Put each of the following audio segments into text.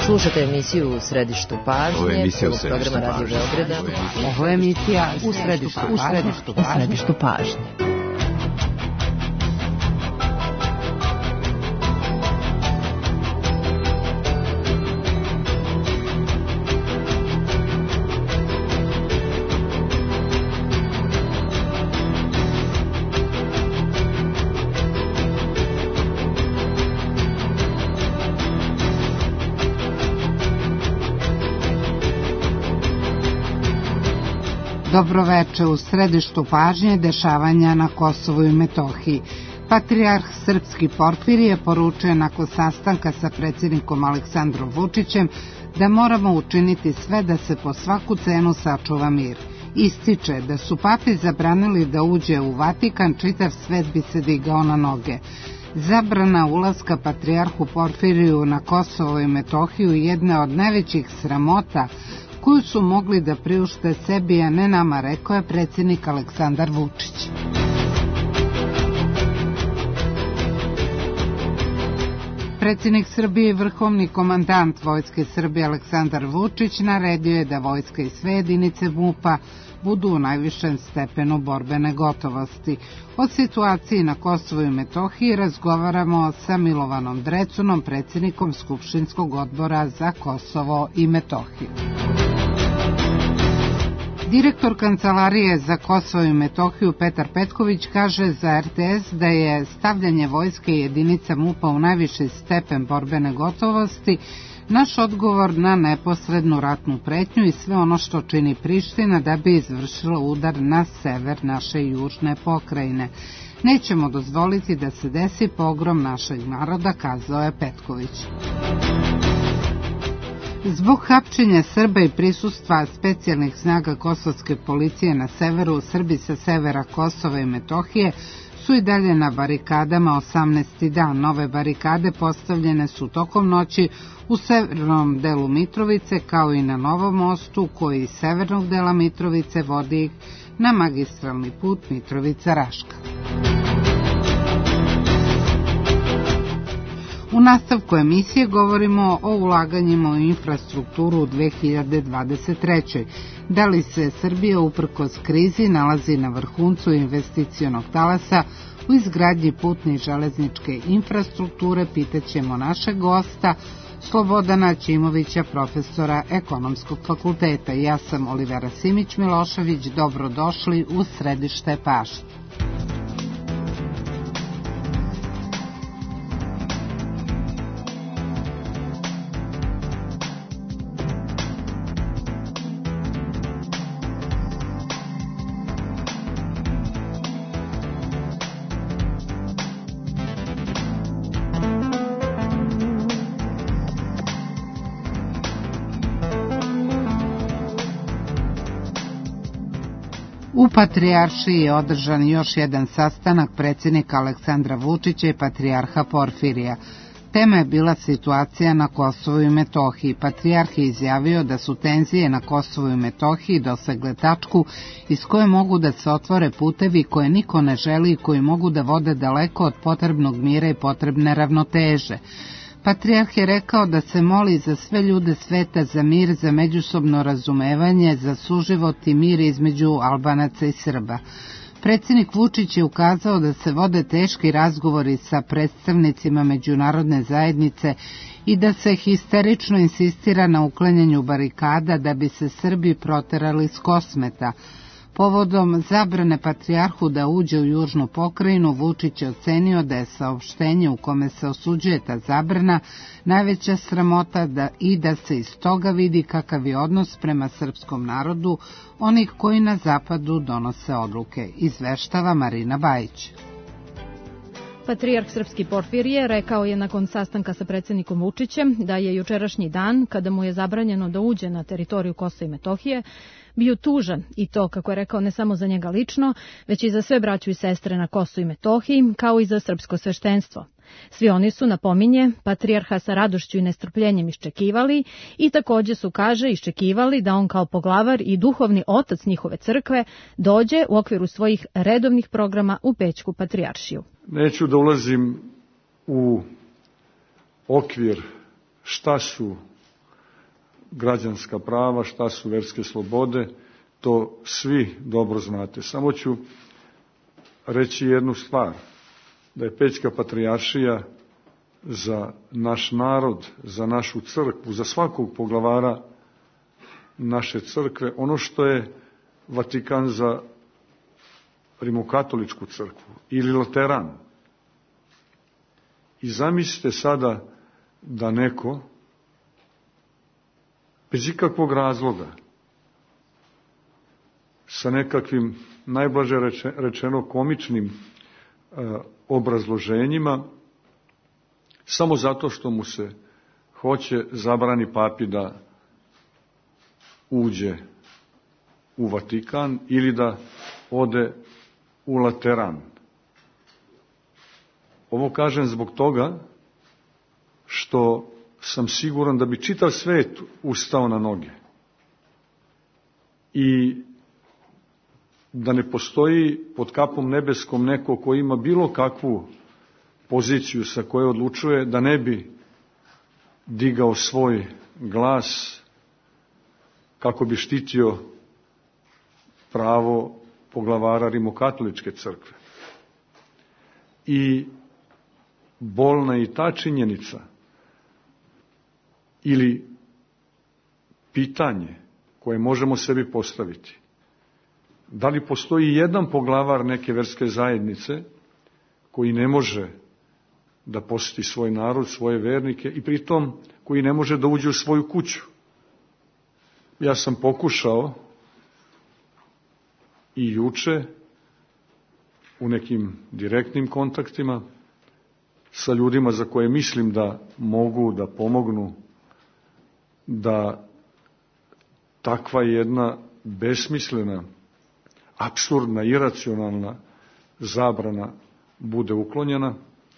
Slušate emisiju U središtu pažnje, programa Radio Beograda. Ovo je emisija U središtu pažnje. Dobroveče, u središtu pažnje dešavanja na Kosovu i Metohiji. Patrijarh srpski Porfirije poručuje nakon sastanka sa predsjednikom Aleksandrom Vučićem da moramo učiniti sve da se po svaku cenu sačuva mir. Ističe da su papi zabranili da uđe u Vatikan, čitav svet bi se digao na noge. Zabrana ulaska patrijarhu Porfiriju na Kosovo i Metohiju jedna od najvećih sramota koju su mogli da priušte sebi, a ne nama, rekao je predsjednik Aleksandar Vučić. Predsjednik Srbije i vrhovni komandant Vojske Srbije Aleksandar Vučić naredio je da vojska i sve jedinice MUP-a budu u najvišem stepenu borbene gotovosti. O situaciji na Kosovu i Metohiji razgovaramo sa Milovanom Drecunom, predsjednikom Skupštinskog odbora za Kosovo i Metohiju. Direktor Kancelarije za Kosovo i Metohiju Petar Petković kaže za RTS da je stavljanje vojske i jedinica MUP-a u najviši stepen borbene gotovosti naš odgovor na neposrednu ratnu pretnju i sve ono što čini Priština da bi izvršila udar na sever naše južne pokrajine. Nećemo dozvoliti da se desi pogrom našeg naroda, kazao je Petković. Zbog hapšenja Srba i prisustva specijalnih snaga kosovske policije na severu, Srbi sa severa Kosova i Metohije su i dalje na barikadama 18. dan. Nove barikade postavljene su tokom noći u severnom delu Mitrovice, kao i na Novom mostu, koji iz severnog dela Mitrovice vodi ih na magistralni put Mitrovica-Raška. U nastavku emisije govorimo o ulaganjima u infrastrukturu u 2023. Da li se Srbija uprkos krizi nalazi na vrhuncu investicionog talasa u izgradnji putne i železničke infrastrukture, pitaćemo našeg gosta Slobodana Ćimovića, profesora Ekonomskog fakulteta. Ja sam Olivera Simić-Milošević, dobrodošli u središte pažnje. U Patrijaršiji je održan još jedan sastanak predsjednika Aleksandra Vučića i patrijarha Porfirija. Tema je bila situacija na Kosovu i Metohiji. Patrijarh je izjavio da su tenzije na Kosovu i Metohiji dosegle tačku iz koje mogu da se otvore putevi koje niko ne želi i koji mogu da vode daleko od potrebnog mira i potrebne ravnoteže. Patrijarh je rekao da se moli za sve ljude sveta, za mir, za međusobno razumevanje, za suživot i mir između Albanaca i Srba. Predsjednik Vučić je ukazao da se vode teški razgovori sa predstavnicima međunarodne zajednice i da se histerično insistira na uklanjanju barikada da bi se Srbi proterali s Kosmeta. Povodom zabrane patrijarhu da uđe u južnu pokrajinu, Vučić je ocenio da je saopštenje u kome se osuđuje ta zabrana najveća sramota i da se iz toga vidi kakav je odnos prema srpskom narodu onih koji na zapadu donose odluke, izveštava Marina Bajić. Patrijarh srpski Porfirije rekao je nakon sastanka sa predsjednikom Vučićem da je jučerašnji dan, kada mu je zabranjeno da uđe na teritoriju Kosova i Metohije, bio tužan i to, kako je rekao, ne samo za njega lično, već i za sve braću i sestre na Kosovu i Metohiji, kao i za srpsko sveštenstvo. Svi oni su, napominje, patrijarha sa radošću i nestrpljenjem iščekivali i također su, kaže, iščekivali da on kao poglavar i duhovni otac njihove crkve dođe u okviru svojih redovnih programa u Pećku patrijaršiju. Neću da ulazim u okvir šta su građanska prava, šta su verske slobode, to svi dobro znate. Samo ću reći jednu stvar, da je Pećka patrijaršija za naš narod, za našu crkvu, za svakog poglavara naše crkve, ono što je Vatikan za rimokatoličku crkvu ili Luteran. I zamislite sada da neko bez ikakvog razloga sa nekakvim najblaže rečeno komičnim obrazloženjima, samo zato što mu se hoće zabrani papi da uđe u Vatikan ili da ode u Lateran. Ovo kažem zbog toga što sam siguran da bi čitav svet ustao na noge i da ne postoji pod kapom nebeskom neko ko ima bilo kakvu poziciju sa koje odlučuje, da ne bi digao svoj glas kako bi štitio pravo poglavara rimokatoličke crkve. I bolna je i ta činjenica ili pitanje koje možemo sebi postaviti. Da li postoji jedan poglavar neke verske zajednice koji ne može da posjeti svoj narod, svoje vernike i pritom koji ne može da uđe u svoju kuću? Ja sam pokušao i juče u nekim direktnim kontaktima sa ljudima za koje mislim da mogu da pomognu da takva jedna besmislena, apsurdna, iracionalna zabrana bude uklonjena,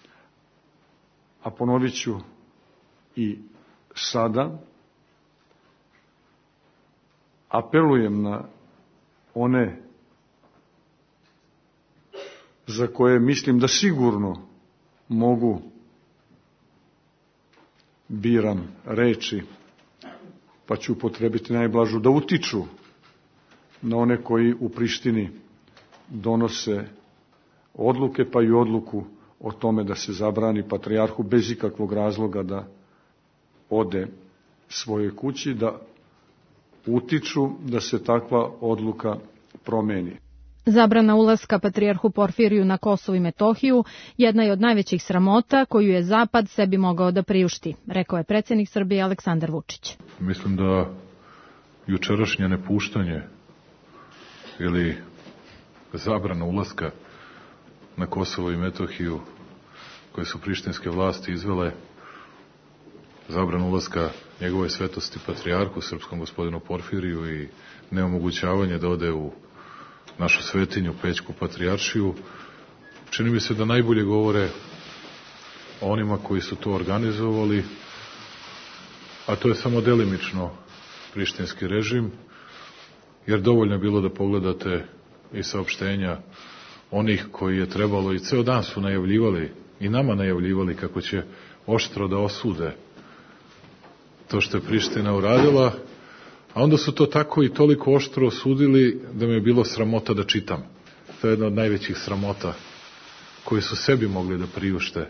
a ponovit ću i sada, apelujem na one za koje mislim da sigurno mogu, biram reči, pa ću upotrebiti najblažu, da utiču na one koji u Prištini donose odluke, pa i odluku o tome da se zabrani patrijarhu bez ikakvog razloga da ode svojoj kući, da utiču da se takva odluka promeni. Zabrana ulaska patrijarhu Porfiriju na Kosovo i Metohiju jedna je od najvećih sramota koju je Zapad sebi mogao da priušti, rekao je predsjednik Srbije Aleksandar Vučić. Mislim da jučerašnje nepuštanje ili zabrana ulaska na Kosovo i Metohiju koje su prištinske vlasti izvele, zabrana ulaska njegove svetosti patrijarhu srpskom gospodinu Porfiriju i neomogućavanje da ode u našu svetinju, Pećku patrijaršiju, čini mi se da najbolje govore o onima koji su to organizovali, a to je samo delimično prištinski režim, jer dovoljno je bilo da pogledate i saopštenja onih koji je trebalo i ceo dan su najavljivali i nama najavljivali kako će oštro da osude to što je Priština uradila, a onda su to tako i toliko oštro osudili da mi je bilo sramota da čitam. To je jedna od najvećih sramota koji su sebi mogli da priušte,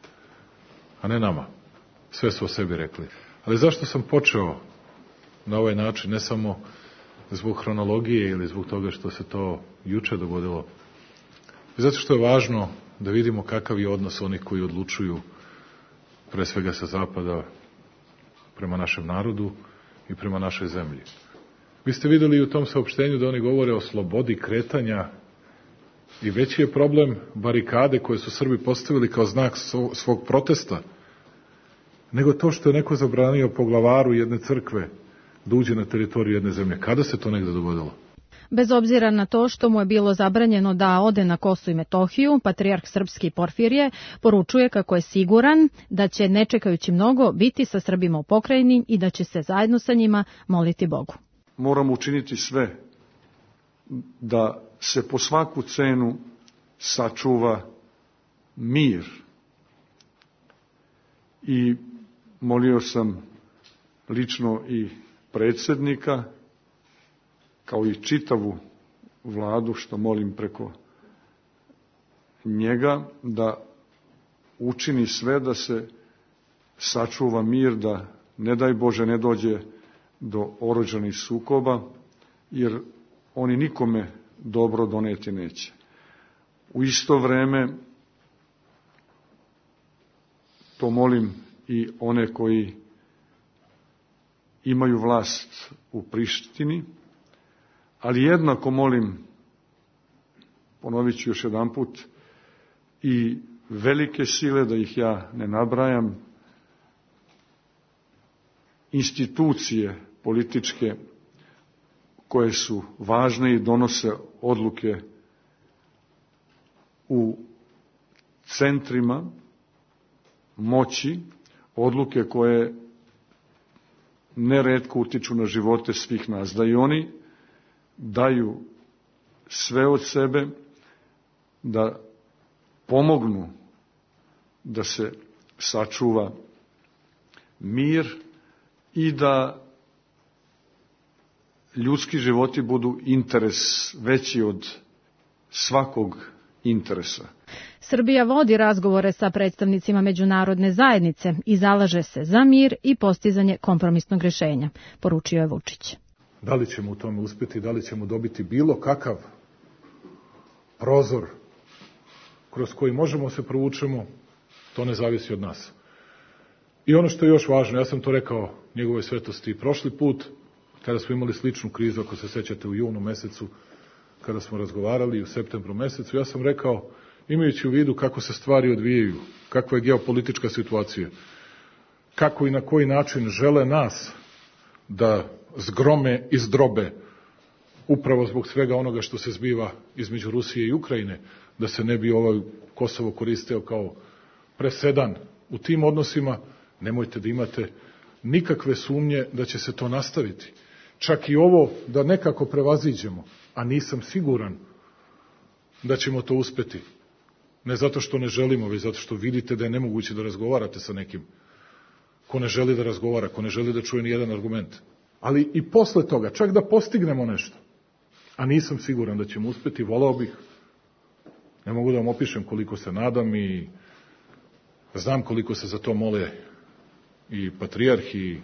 a ne nama. Sve su o sebi rekli. Ali zašto sam počeo na ovaj način, ne samo zbog hronologije ili zbog toga što se to juče dogodilo, zato što je važno da vidimo kakav je odnos onih koji odlučuju, pre svega sa zapada, prema našem narodu i prema našoj zemlji. Vi ste videli u tom saopštenju da oni govore o slobodi kretanja i veći je problem barikade koje su Srbi postavili kao znak svog protesta, nego to što je neko zabranio poglavaru jedne crkve da uđe na teritoriju jedne zemlje. Kada se to negde dogodilo? Bez obzira na to što mu je bilo zabranjeno da ode na Kosovo i Metohiju, patrijarh srpski Porfirije poručuje kako je siguran da će, ne čekajući mnogo, biti sa Srbima u pokrajini i da će se zajedno sa njima moliti Bogu. Moramo učiniti sve da se po svaku cenu sačuva mir. I molio sam lično i predsjednika, kao i čitavu vladu, što molim preko njega, da učini sve da se sačuva mir, da ne daj Bože ne dođe do oružanih sukoba, jer oni nikome dobro doneti neće. U isto vreme to molim i one koji imaju vlast u Prištini, ali jednako molim, ponovit ću još jedan put, i velike sile, da ih ja ne nabrajam, institucije političke koje su važne i donose odluke u centrima moći, odluke koje neretko utiču na živote svih nas, da i oni daju sve od sebe, da pomognu da se sačuva mir i da ljudski životi budu interes veći od svakog interesa. Srbija vodi razgovore sa predstavnicima međunarodne zajednice i zalaže se za mir i postizanje kompromisnog rješenja, poručio je Vučić. Da li ćemo u tome uspjeti, da li ćemo dobiti bilo kakav prozor kroz koji možemo se provučemo, to ne zavisi od nas. I ono što je još važno, ja sam to rekao njegovoj svetosti i prošli put, kada smo imali sličnu krizu, ako se sećate, u junu mesecu, kada smo razgovarali, u septembru mesecu, ja sam rekao, imajući u vidu kako se stvari odvijaju, kakva je geopolitička situacija, kako i na koji način žele nas da zgrome i zdrobe, upravo zbog svega onoga što se zbiva između Rusije i Ukrajine, da se ne bi ovaj Kosovo koristio kao presedan u tim odnosima, nemojte da imate nikakve sumnje da će se to nastaviti. Čak i ovo da nekako prevaziđemo, a nisam siguran da ćemo to uspeti. Ne zato što ne želimo, već zato što vidite da je nemoguće da razgovarate sa nekim ko ne želi da razgovara, ko ne želi da čuje ni jedan argument. Ali i posle toga, čak da postignemo nešto, a nisam siguran da ćemo uspeti, volao bih, ne mogu da vam opišem koliko se nadam i znam koliko se za to mole i patrijarh i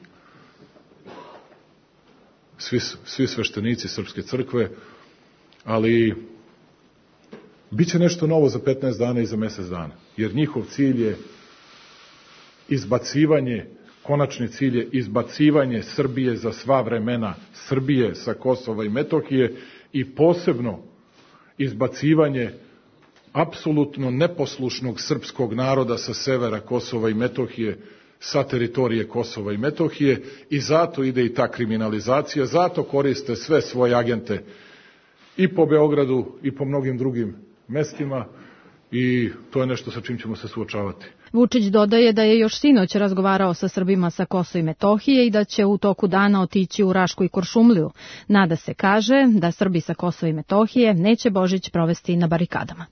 svi sveštenici Srpske crkve, ali biće nešto novo za 15 dana i za mesec dana, jer njihov cilj je izbacivanje, konačni cilj je izbacivanje Srbije za sva vremena, Srbije sa Kosova i Metohije i posebno izbacivanje apsolutno neposlušnog srpskog naroda sa severa Kosova i Metohije, sa teritorije Kosova i Metohije, i zato ide i ta kriminalizacija, zato koriste sve svoje agente i po Beogradu i po mnogim drugim mestima, i to je nešto sa čim ćemo se suočavati. Vučić dodaje da je još sinoć razgovarao sa Srbima sa Kosova i Metohije i da će u toku dana otići u Rašku i Kuršumliju. Nada se, kaže, da Srbi sa Kosova i Metohije neće Božić provesti na barikadama.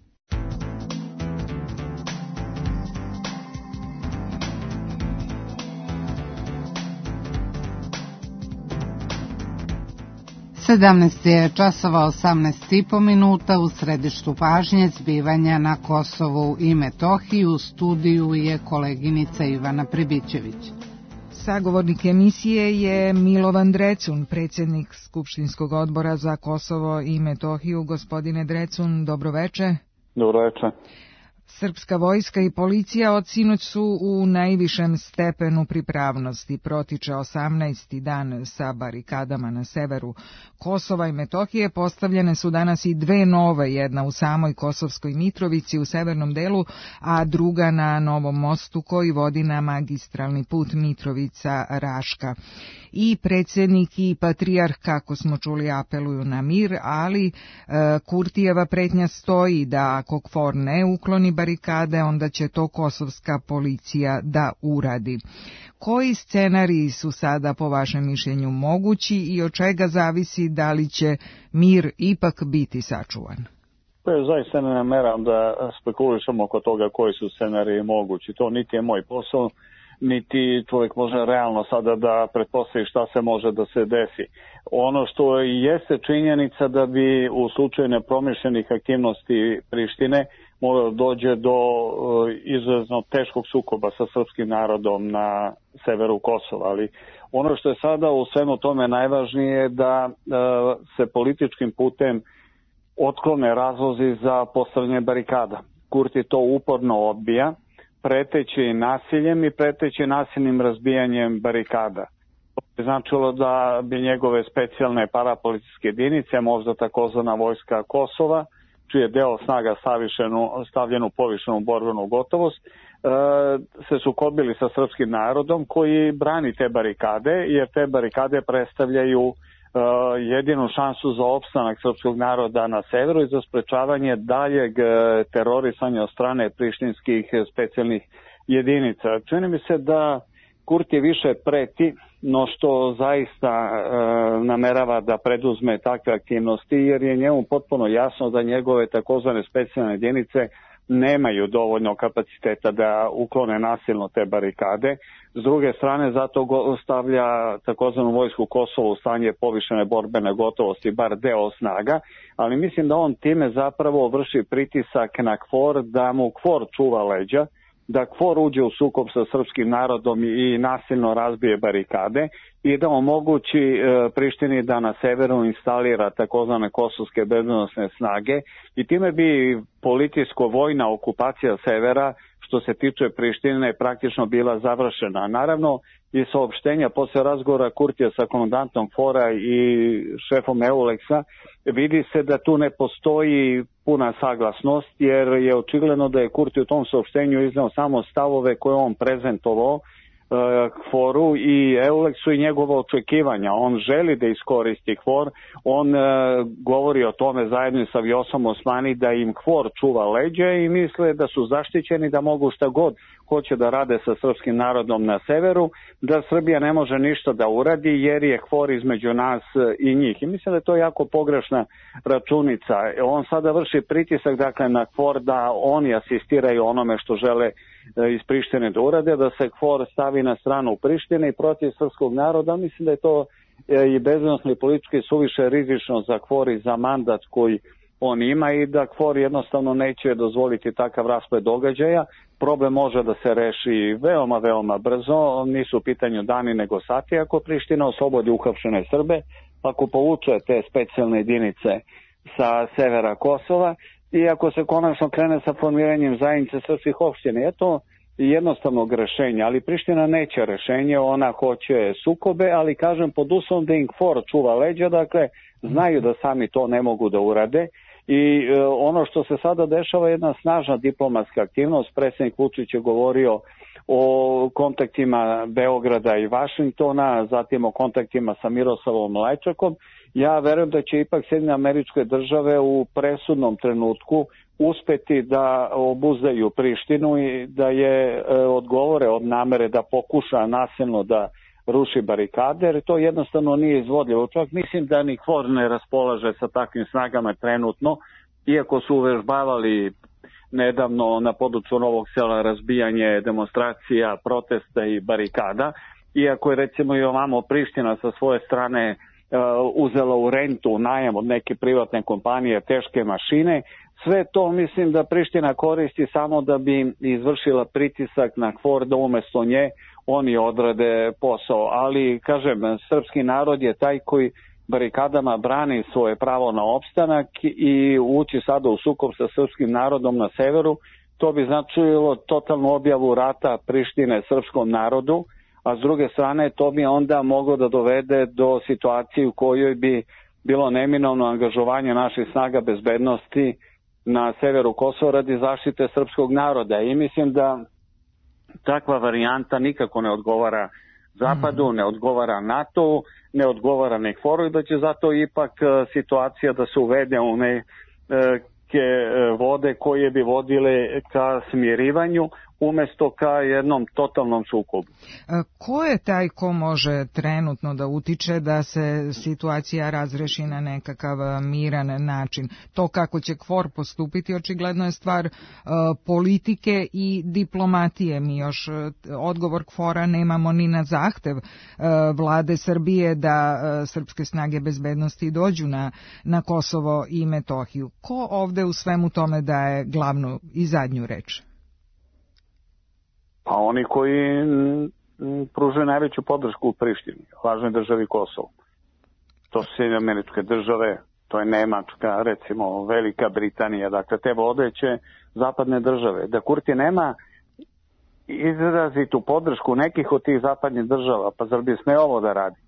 Sedamnaest je časova 18,5 minuta, u središtu pažnje zbivanja na Kosovu i Metohiji. U studiju je koleginica Ivana Pribićević. Sagovornik emisije je Milovan Drecun, predsjednik Skupštinskog odbora za Kosovo i Metohiju. Gospodine Drecun, dobroveče. Dobroveče. Srpska vojska i policija od sinoć su u najvišem stepenu pripravnosti. Protiče 18. dan sa barikadama na severu Kosova i Metohije. Postavljene su danas i dve nove, jedna u samoj Kosovskoj Mitrovici u severnom delu, a druga na Novom mostu koji vodi na magistralni put Mitrovica-Raška. I predsjednik i patrijarh, kako smo čuli, apeluju na mir, ali Kurtijeva pretnja stoji da ako KFOR ne ukloni barikade, onda će to kosovska policija da uradi. Koji scenariji su sada po vašem mišljenju mogući i od čega zavisi da li će mir ipak biti sačuvan? Zaista ne nameram da spekulišemo oko toga koji su scenariji mogući. To niti je moj posao, niti čovjek može realno sada da pretpostavi šta se može da se desi. Ono što jeste činjenica da bi u slučaju nepromišljenih aktivnosti Prištine moglo dođe do izuzetno teškog sukoba sa srpskim narodom na severu Kosova, ali ono što je sada u svemu tome najvažnije je da se političkim putem otklone razlozi za postavljanje barikada. Kurti to uporno odbija, preteći nasiljem i preteći nasilnim razbijanjem barikada. To bi značilo da bi njegove specijalne parapolicijske jedinice, možda takozvana vojska Kosova, čiji je deo snaga stavljen u povišenu borbenu gotovost, se sukobili sa srpskim narodom koji brani te barikade, jer te barikade predstavljaju jedinu šansu za opstanak srpskog naroda na severu i za sprečavanje daljeg terorisanja od strane prištinskih specijalnih jedinica. Čini mi se da Kurti više preti no što zaista namerava da preduzme takve aktivnosti, jer je njemu potpuno jasno da njegove takozvane specijalne jedinice nemaju dovoljno kapaciteta da uklone nasilno te barikade. S druge strane, zato stavlja takozvanu vojsku Kosova u stanje povišene borbene gotovosti, bar deo snaga, ali mislim da on time zapravo vrši pritisak na KFOR da mu KFOR čuva leđa, da KFOR uđe u sukob sa srpskim narodom i nasilno razbije barikade i da omogući Prištini da na severu instalira takozvane kosovske bezbednosne snage i time bi političko-vojna okupacija severa što se tiče Prištine praktično bila završena. Naravno, i saopštenja posle razgovora Kurtija sa komandantom KFOR-a i šefom EULEX-a vidi se da tu ne postoji puna saglasnost, jer je očigledno da je Kurti u tom saopštenju izneo samo stavove koje on prezentovao KFOR-u i EULEX-u i njegova očekivanja. On želi da iskoristi KFOR, on govori o tome zajedno sa Vjosom Osmani da im KFOR čuva leđa i misle da su zaštićeni, da mogu šta god hoće da rade sa srpskim narodom na severu, da Srbija ne može ništa da uradi jer je KFOR između nas i njih. I mislim da je to jako pogrešna računica. On sada vrši pritisak dakle na KFOR da oni asistiraju onome što žele iz Prištine da urade, da se KFOR stavi na stranu Prištine i protiv srpskog naroda. Mislim da je to i bezbednosno i politički suviše rizično za KFOR i za mandat koji on ima i da KFOR jednostavno neće dozvoliti takav rasplet događaja. Problem može da se reši veoma brzo, nisu u pitanju dani nego sati ako Priština oslobodi uhapšene Srbe, ako povuče te specijalne jedinice sa severa Kosova i ako se konačno krene sa formiranjem zajednice srpskih opština. Je to jednostavnog rešenja, ali Priština neće rešenje, ona hoće sukobe, ali kažem pod uslovom da im KFOR čuva leđa, dakle znaju da sami to ne mogu da urade. I ono što se sada dešava je jedna snažna diplomatska aktivnost. Predsjednik Vučić je govorio o kontaktima Beograda i Vašingtona, zatim o kontaktima sa Miroslavom Lajčakom. Ja verujem da će ipak Sjedinjene Američke Države u presudnom trenutku uspeti da obuzdaju Prištinu i da je odgovore od namere da pokuša nasilno da ruši barikade, jer to jednostavno nije izvodljivo. Čak mislim da ni KFOR ne raspolaže sa takvim snagama trenutno, iako su uvežbavali nedavno na području Novog Sela razbijanje demonstracija, protesta i barikada, iako je recimo i ovamo Priština sa svoje strane uzela u rentu, u najam od neke privatne kompanije teške mašine. Sve to mislim da Priština koristi samo da bi izvršila pritisak na KFOR da umesto nje oni odrade posao. Ali, kažem, srpski narod je taj koji barikadama brani svoje pravo na opstanak i ući sada u sukob sa srpskim narodom na severu, to bi značilo totalnu objavu rata Prištine srpskom narodu, a s druge strane to bi onda moglo da dovede do situacije u kojoj bi bilo neminovno angažovanje naših snaga bezbednosti na severu Kosova radi zaštite srpskog naroda. I mislim da takva varijanta nikako ne odgovara Zapadu, ne odgovara NATO-u, ne odgovara ni KFOR-u i da će zato ipak situacija da se uvede u neke vode koje bi vodile ka smirivanju umesto ka jednom totalnom sukobu. Ko je taj ko može trenutno da utiče da se situacija razreši na nekakav miran način? To kako će KFOR postupiti očigledno je stvar politike i diplomatije. Mi još odgovor KFOR-a nemamo ni na zahtev vlade Srbije da srpske snage bezbednosti dođu na Kosovo i Metohiju. Ko ovde u svemu tome daje glavnu i zadnju reč? Pa oni koji pružaju najveću podršku u Prištini, važnoj državi Kosovo. To su Sjedinjene Američke Države, to je Nemačka, recimo Velika Britanija, dakle te vodeće zapadne države. Da Kurti nema izrazitu podršku nekih od tih zapadnih država, pa zar bi sme ovo da radi?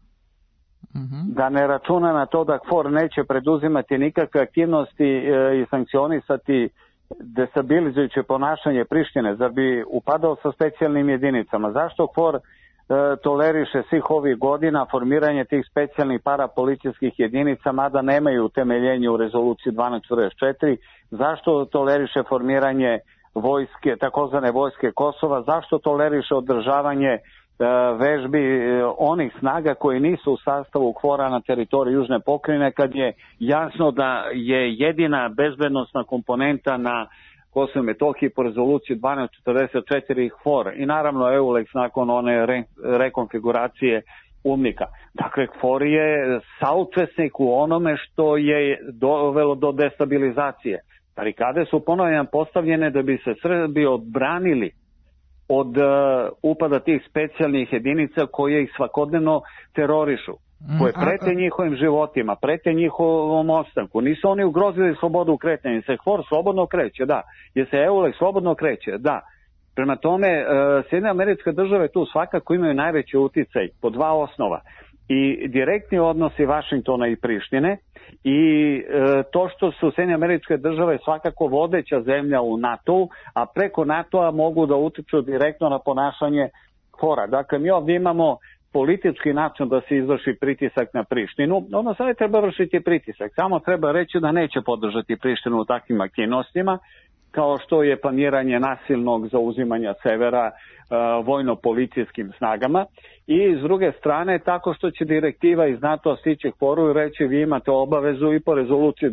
Da ne računa na to da KFOR neće preduzimati nikakve aktivnosti i sankcionisati destabilizujuće ponašanje Prištine, zar bi upadao sa specijalnim jedinicama? Zašto KFOR toleriše svih ovih godina formiranje tih specijalnih parapolicijskih jedinica, mada nemaju utemeljenje u rezoluciji 1244? Zašto toleriše formiranje vojske, takozvane vojske Kosova? Zašto toleriše održavanje vežbi onih snaga koji nisu u sastavu KFOR-a na teritoriji Južne pokrajine, kad je jasno da je jedina bezbednosna komponenta na Kosovo i Metohiji po rezoluciji 1244 KFOR i naravno EULEX nakon one rekonfiguracije UNMIK-a. Dakle, KFOR je saučesnik u onome što je dovelo do destabilizacije. Barikade su ponovno postavljene da bi se Srbi odbranili od upada tih specijalnih jedinica koje ih svakodnevno terorišu, koje prete njihovim životima, prete njihovom ostanku. Nisu oni ugrozili slobodu kretanja, se KFOR slobodno kreće, da. Je se EULEX slobodno kreće, da. Prema tome, Sjedinjene Američke Države tu svakako imaju najveći uticaj po dva osnova. I direktni odnosi Vašingtona i Prištine i to što su Sjedinjene Američke Države svakako vodeća zemlja u NATO-u, a preko NATO-a mogu da utiču direktno na ponašanje KFOR-a. Dakle, mi ovdje imamo politički način da se izvrši pritisak na Prištinu, odnosno ne treba vršiti pritisak, samo treba reći da neće podržati Prištinu u takvim aktivnostima, kao što je planiranje nasilnog zauzimanja severa vojno-policijskim snagama i s druge strane tako što će direktiva iz NATO stići KFOR-u i reći vi imate obavezu i po rezoluciji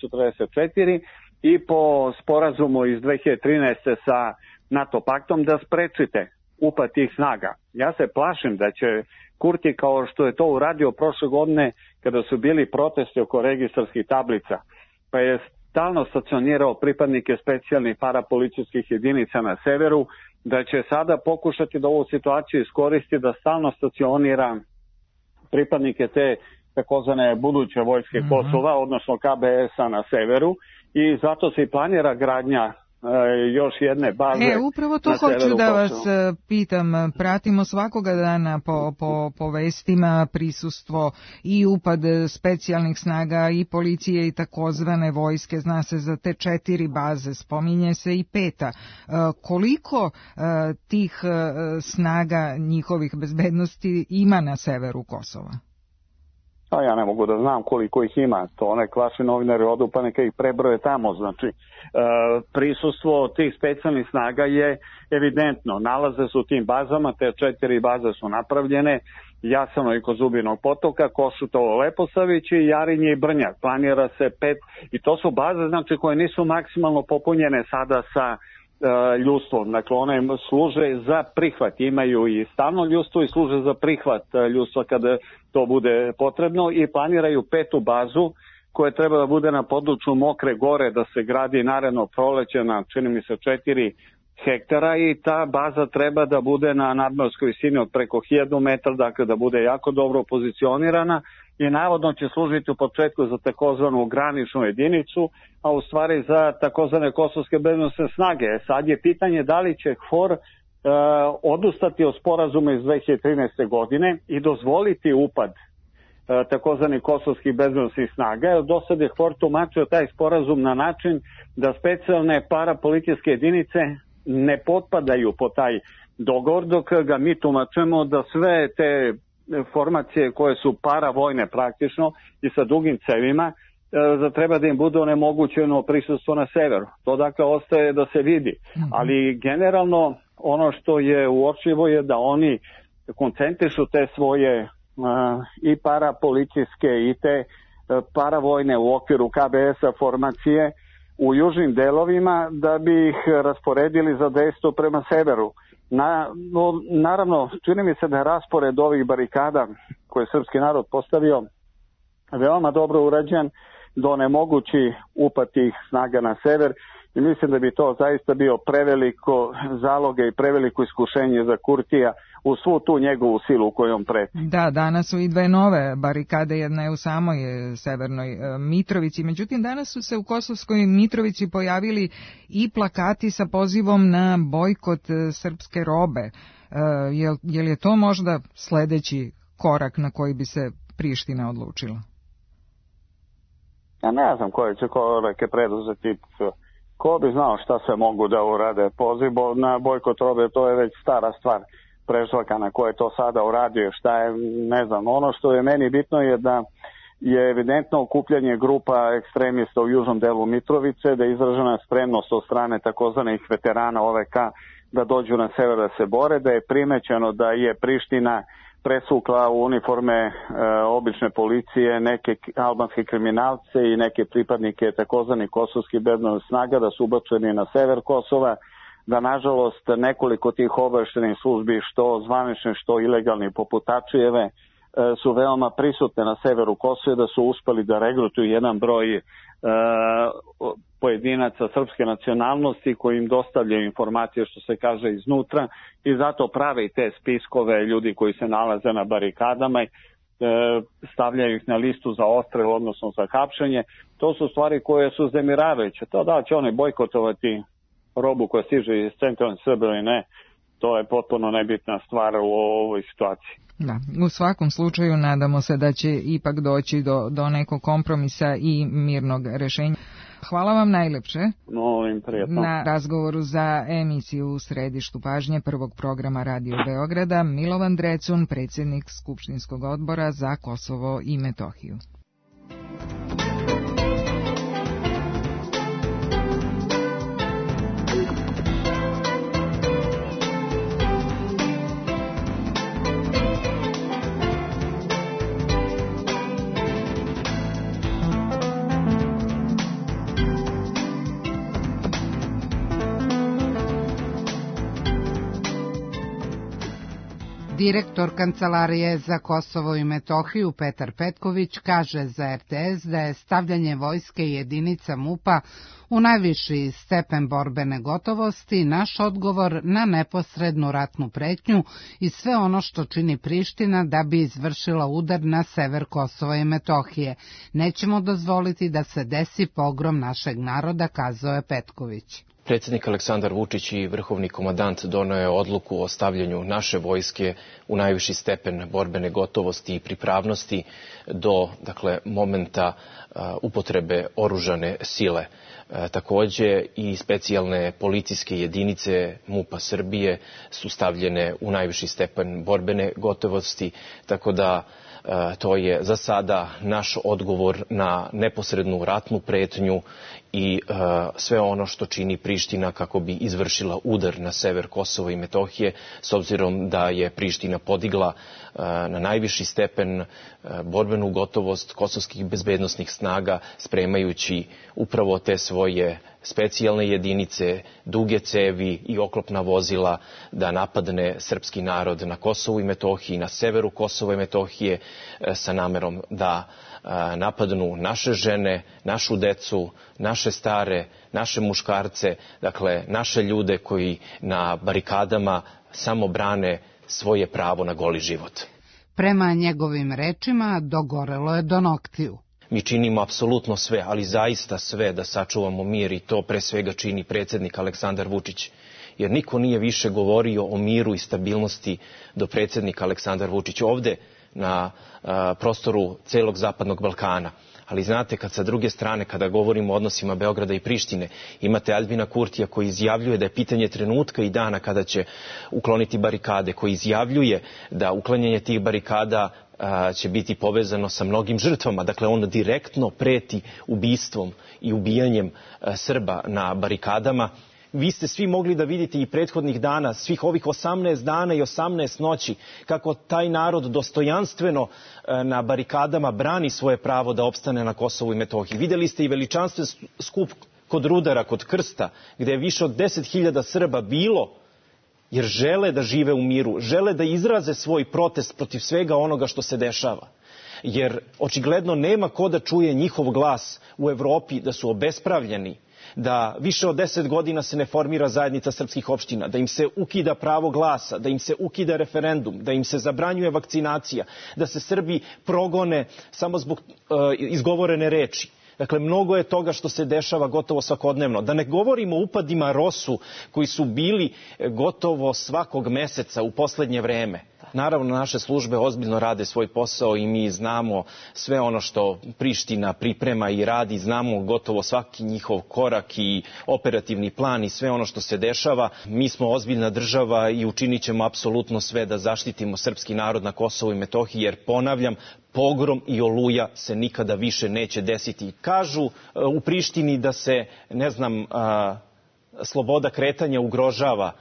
1244 i po sporazumu iz 2013. sa NATO paktom da sprečite upad tih snaga. Ja se plašim da će Kurti, kao što je to uradio prošle godine kada su bili protesti oko registarskih tablica, pa je stalno stacionirao pripadnike specijalnih parapolicijskih jedinica na severu, da će sada pokušati da ovu situaciju iskoristi da stalno stacionira pripadnike te takozvane buduće vojske Kosova, odnosno KBS-a na severu i zato se i planira gradnja još jedne baze. Upravo to hoću da vas pitam. Pratimo svakoga dana po vestima prisustvo i upad specijalnih snaga i policije i takozvane vojske. Zna se za te 4 baze, spominje se i 5. Koliko tih snaga njihovih bezbednosti ima na severu Kosova? A ja ne mogu da znam koliko ih ima, to nek vaši novinari odu pa neka ih prebroje tamo, znači prisustvo tih specijalnih snaga je evidentno, nalaze su u tim bazama, te 4 baze su napravljene, Jasano i kod Zubinog potoka, Košutovo, Leposavić i Jarinje i Brnjak, planira se 5 i to su baze znači koje nisu maksimalno popunjene sada sa ljudstvom, dakle one služe za prihvat, imaju i stalno ljudstvo i služe za prihvat ljudstva kada to bude potrebno i planiraju 5. bazu koja treba da bude na području Mokre Gore, da se gradi naredno proleće na čini mi se 4 hektara i ta baza treba da bude na nadmorskoj visini od preko 1000 metara, dakle da bude jako dobro pozicionirana i navodno će služiti u početku za takozvanu graničnu jedinicu, a u stvari za takozvane kosovske bezbednosne snage. Sad je pitanje da li će KFOR odustati od sporazuma iz 2013. godine i dozvoliti upad takozvanih kosovskih bezbednosnih snaga, jer do sada je KFOR tumačio taj sporazum na način da specijalne parapolicijske jedinice ne potpadaju po taj dogovor, dok ga mi tumačemo da sve te formacije koje su paravojne praktično i sa dugim cevima, da treba da im bude onemogućeno prisustvo na severu. To dakle ostaje da se vidi. Ali generalno ono što je uočljivo je da oni koncentrišu te svoje i parapolicijske i te paravojne u okviru KBS-a formacije u južnim delovima da bi ih rasporedili za dejstvo prema severu. Naravno, čini mi se da je raspored ovih barikada koje je srpski narod postavio veoma dobro urađen da onemogući upad tih snaga na sever i mislim da bi to zaista bio preveliko zaloge i preveliko iskušenje za Kurtija u svu tu njegovu silu kojom preti. Da, danas su i dve nove barikade, jedna je u samoj severnoj Mitrovici, međutim danas su se u Kosovskoj Mitrovici pojavili i plakati sa pozivom na bojkot srpske robe. Je li to možda sledeći korak na koji bi se Priština odlučila? Ja ne znam koje će korake preduzeti. Ko bi znao šta se mogu da urade? Poziv na bojkot robe, to je već stara stvar. Prešvakana ko je to sada uradio, šta je, ne znam. Ono što je meni bitno je da je evidentno okupljanje grupa ekstremista u južnom delu Mitrovice, da je izražena spremnost od strane takozvanih veterana OVK da dođu na sever da se bore, da je primećeno da je Priština presukla u uniforme obične policije neke albanske kriminalce i neke pripadnike takozvanih kosovskih bezbednosnih snaga da su ubačeni na sever Kosova, da nažalost nekoliko tih obaveštenih službi, što zvanične, što ilegalni poput Tačijeve, su veoma prisutne na severu Kosova, da su uspeli da regrutuju jedan broj pojedinaca srpske nacionalnosti koji im dostavljaju informacije što se kaže iznutra i zato prave i te spiskove ljudi koji se nalaze na barikadama i stavljaju ih na listu za odstrel, odnosno za hapšenje. To su stvari koje su uznemiravajuće. To da će oni bojkotovati robu koja stiže iz centralne Srbije i ne, to je potpuno nebitna stvar u ovoj situaciji. Da, u svakom slučaju nadamo se da će ipak doći do nekog kompromisa i mirnog rešenja. Hvala vam najlepše na razgovoru za emisiju u središtu pažnje prvog programa Radio Beograda Milovan Drecun, predsjednik Skupštinskog odbora za Kosovo i Metohiju. Direktor Kancelarije za Kosovo i Metohiju Petar Petković kaže za RTS da je stavljanje vojske i jedinica MUP-a u najviši stepen borbene gotovosti naš odgovor na neposrednu ratnu pretnju i sve ono što čini Priština da bi izvršila udar na sever Kosova i Metohije. Nećemo dozvoliti da se desi pogrom našeg naroda, kazao je Petković. Predsjednik Aleksandar Vučić i vrhovni komandant doneo je odluku o stavljanju naše vojske u najviši stepen borbene gotovosti i pripravnosti do momenta upotrebe oružane sile. Takođe i specijalne policijske jedinice MUP-a Srbije su stavljene u najviši stepen borbene gotovosti, tako da to je za sada naš odgovor na neposrednu ratnu pretnju i sve ono što čini Priština kako bi izvršila udar na sever Kosova i Metohije, s obzirom da je Priština podigla na najviši stepen borbenu gotovost kosovskih bezbednosnih snaga, spremajući upravo te svoje specijalne jedinice, duge cevi i oklopna vozila da napadne srpski narod na Kosovu i Metohiji, na severu Kosova i Metohije, sa namerom da napadnu naše žene, našu decu, naše stare, naše muškarce, dakle naše ljude koji na barikadama samo brane svoje pravo na goli život. Prema njegovim rečima, dogorelo je do noktiju. Mi činimo apsolutno sve, ali zaista sve da sačuvamo mir i to pre svega čini predsjednik Aleksandar Vučić. Jer niko nije više govorio o miru i stabilnosti do predsjednika Aleksandar Vučić ovde na prostoru celog Zapadnog Balkana. Ali znate, kad sa druge strane, kada govorimo o odnosima Beograda i Prištine, imate Aljbina Kurtija koji izjavljuje da je pitanje trenutka i dana kada će ukloniti barikade, koji izjavljuje da uklanjanje tih barikada će biti povezano sa mnogim žrtvama. Dakle, on direktno preti ubistvom i ubijanjem Srba na barikadama. Vi ste svi mogli da vidite i prethodnih dana, svih ovih 18 dana i 18 noći, kako taj narod dostojanstveno na barikadama brani svoje pravo da opstane na Kosovu i Metohiji. Videli ste i veličanstven skup kod Rudara, kod Krsta, gde je više od 10.000 Srba bilo, jer žele da žive u miru, žele da izraze svoj protest protiv svega onoga što se dešava. Jer očigledno nema ko da čuje njihov glas u Evropi da su obespravljeni, da više od 10 godina se ne formira zajednica srpskih opština, da im se ukida pravo glasa, da im se ukida referendum, da im se zabranjuje vakcinacija, da se Srbi progone samo zbog izgovorene reči. Dakle, mnogo je toga što se dešava gotovo svakodnevno. Da ne govorimo o upadima ROSU koji su bili gotovo svakog meseca u poslednje vreme. Naravno, naše službe ozbiljno rade svoj posao i mi znamo sve ono što Priština priprema i radi, znamo gotovo svaki njihov korak i operativni plan i sve ono što se dešava. Mi smo ozbiljna država i učinit ćemo apsolutno sve da zaštitimo srpski narod na Kosovu i Metohiji, jer ponavljam, pogrom i oluja se nikada više neće desiti. Kažu u Prištini da se, sloboda kretanja ugrožava.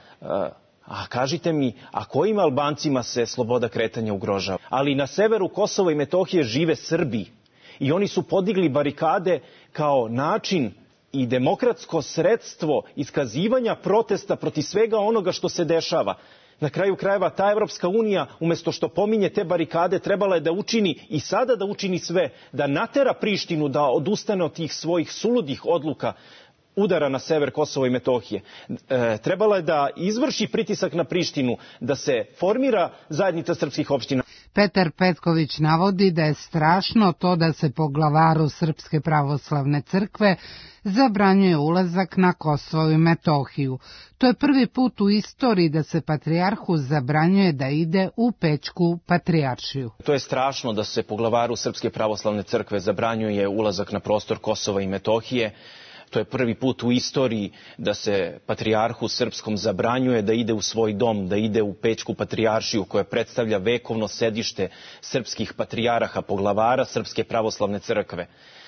A kažite mi, a kojim Albancima se sloboda kretanja ugrožava? Ali na severu Kosova i Metohije žive Srbi i oni su podigli barikade kao način i demokratsko sredstvo iskazivanja protesta protiv svega onoga što se dešava. Na kraju krajeva ta Evropska unija, umjesto što pominje te barikade, trebala je da učini i sada da učini sve, da natera Prištinu da odustane od tih svojih suludih odluka udara na sever Kosova i Metohije. Trebala je da izvrši pritisak na Prištinu, da se formira zajednica srpskih opština. Petar Petković navodi da je strašno to da se poglavaru Srpske pravoslavne crkve zabranjuje ulazak na Kosovo i Metohiju. To je prvi put u istoriji da se patrijarhu zabranjuje da ide u Pećku patrijaršiju. To je strašno da se poglavaru Srpske pravoslavne crkve zabranjuje ulazak na prostor Kosova i Metohije. To je prvi put u istoriji da se patrijarhu srpskom zabranjuje da ide u svoj dom, da ide u Pećku patrijaršiju koja predstavlja vekovno sedište srpskih patrijaraha, poglavara Srpske pravoslavne crkve.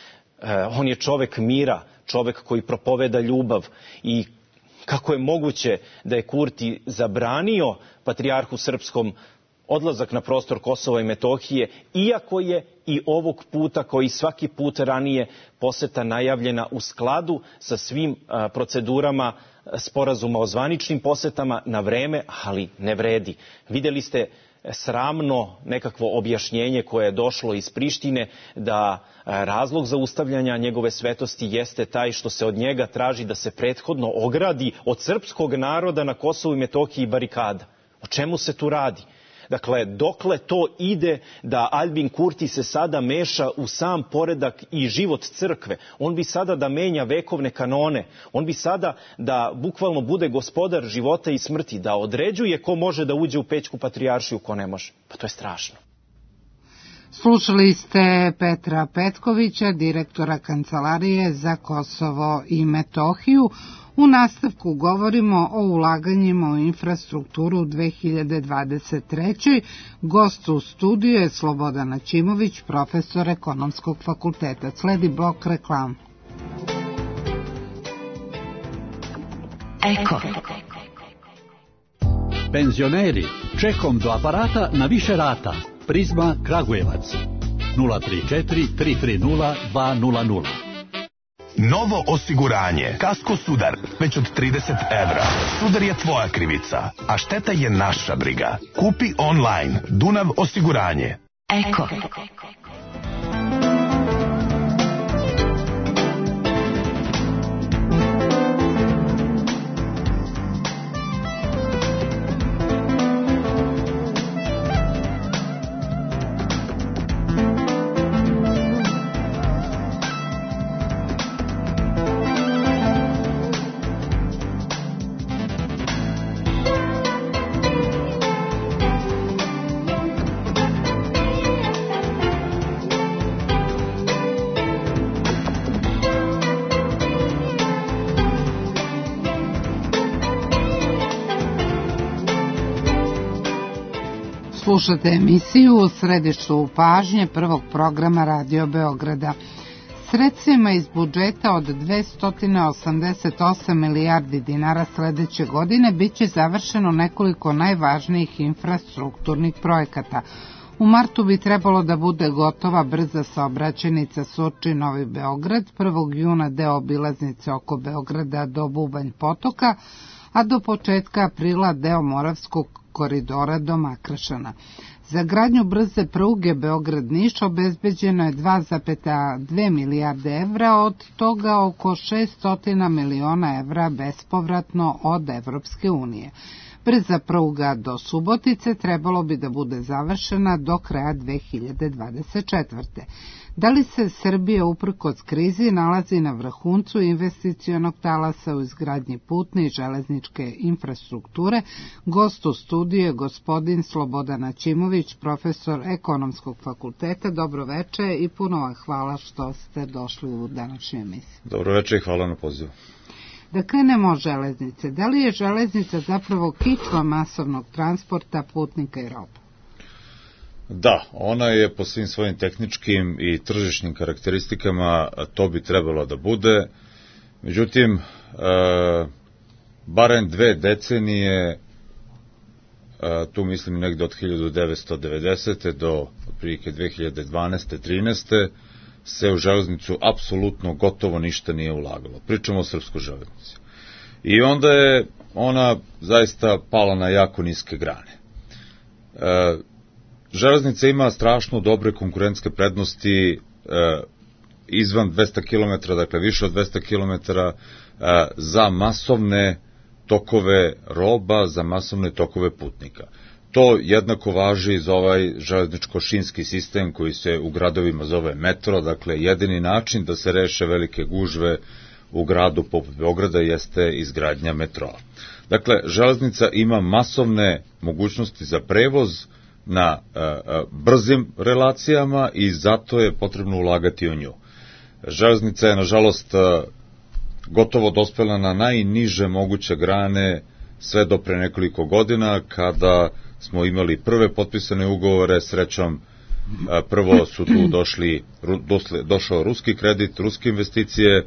On je čovek mira, čovek koji propoveda ljubav i kako je moguće da je Kurti zabranio patrijarhu srpskom odlazak na prostor Kosova i Metohije, iako je i ovog puta, kao i svaki put ranije, poseta najavljena u skladu sa svim procedurama sporazuma o zvaničnim posetama na vreme, ali ne vredi. Videli ste sramno nekakvo objašnjenje koje je došlo iz Prištine da razlog zaustavljanja njegove svetosti jeste taj što se od njega traži da se prethodno ogradi od srpskog naroda na Kosovu i Metohiji barikada. O čemu se tu radi? Dakle, dokle to ide da Albin Kurti se sada meša u sam poredak i život crkve? On bi sada da menja vekovne kanone. On bi sada da bukvalno bude gospodar života i smrti, da određuje ko može da uđe u Pećku patrijaršiju, ko ne može. Pa to je strašno. Slušali ste Petra Petkovića, direktora Kancelarije za Kosovo i Metohiju. U nastavku govorimo o ulaganjima u infrastrukturu u 2023. Gost u studiju je Slobodan Aćimović, profesor Ekonomskog fakulteta. Sledi blok reklam. Eko. Penzioneri, čekom do aparata na više rata. Prizma Kragujevac 034 330 200. Novo osiguranje. Kasko Sudar. Već od 30 evra. Sudar je tvoja krivica, a šteta je naša briga. Kupi online. Dunav osiguranje. Eko. Slušate emisiju u središtu pažnje prvog programa Radio Beograda. Sredstvima iz budžeta od 288 milijardi dinara sledeće godine biće završeno nekoliko najvažnijih infrastrukturnih projekata. U martu bi trebalo da bude gotova brza saobraćajnica Surčin-Novi Beograd, 1. juna deo obilaznice oko Beograda do Bubanj potoka, a do početka aprila deo Moravskog koridora do Makrašana. Za gradnju brze pruge Beograd-Niš obezbeđeno je 2,2 milijarde evra, od toga oko 600 miliona evra bespovratno od Evropske unije. Brza pruga do Subotice trebalo bi da bude završena do kraja 2024. Da li se Srbija uprkos krizi nalazi na vrhuncu investicionog talasa u izgradnji putne i železničke infrastrukture? Gost u studiju je gospodin Slobodan Aćimović, profesor Ekonomskog fakulteta. Dobro veče i puno vam hvala što ste došli u današnju emisiju. Dobro veče i hvala na pozivu. Da krenemo od železnice. Da li je železnica zapravo kičma masovnog transporta putnika i roba? Da, ona je po svim svojim tehničkim i tržišnim karakteristikama, to bi trebalo da bude. Međutim, barem 2 decenije, tu mislim negde od 1990. do prilike 2012. 13. se u železnicu apsolutno gotovo ništa nije ulagalo. Pričamo o srpskoj železnici. I onda je ona zaista pala na jako niske grane. Železnica ima strašno dobre konkurentske prednosti izvan 200 km, dakle više od 200 km, za masovne tokove roba, za masovne tokove putnika. To jednako važi za ovaj železničko-šinski sistem koji se u gradovima zove metro, dakle jedini način da se reše velike gužve u gradu poput Beograda jeste izgradnja metroa. Dakle, železnica ima masovne mogućnosti za prevoz na brzim relacijama i zato je potrebno ulagati u nju. Železnica je, nažalost, gotovo dospela na najniže moguće grane sve do pre nekoliko godina, kada smo imali prve potpisane ugovore, srećom prvo su tu došao ruski kredit, ruske investicije,